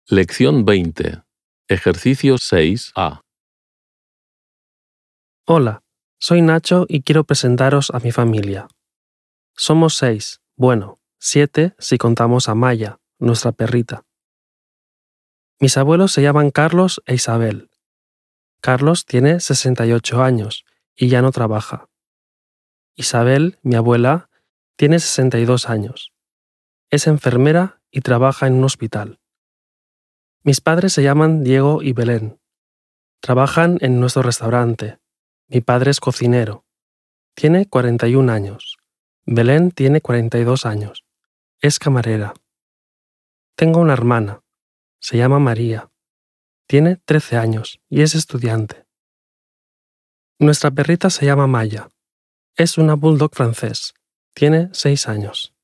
Lección 20. Ejercicio 6A. Hola, soy Nacho y quiero presentaros a mi familia. Somos 6, 7 si contamos a Maya, nuestra perrita. Mis abuelos se llaman Carlos e Isabel. Carlos tiene 68 años y ya no trabaja. Isabel, mi abuela, tiene 62 años. Es enfermera y trabaja en un hospital. Mis padres se llaman Diego y Belén. Trabajan en nuestro restaurante. Mi padre es cocinero. Tiene 41 años. Belén tiene 42 años. Es camarera. Tengo una hermana. Se llama María. Tiene 13 años y es estudiante. Nuestra perrita se llama Maya. Es una bulldog francés. Tiene 6 años.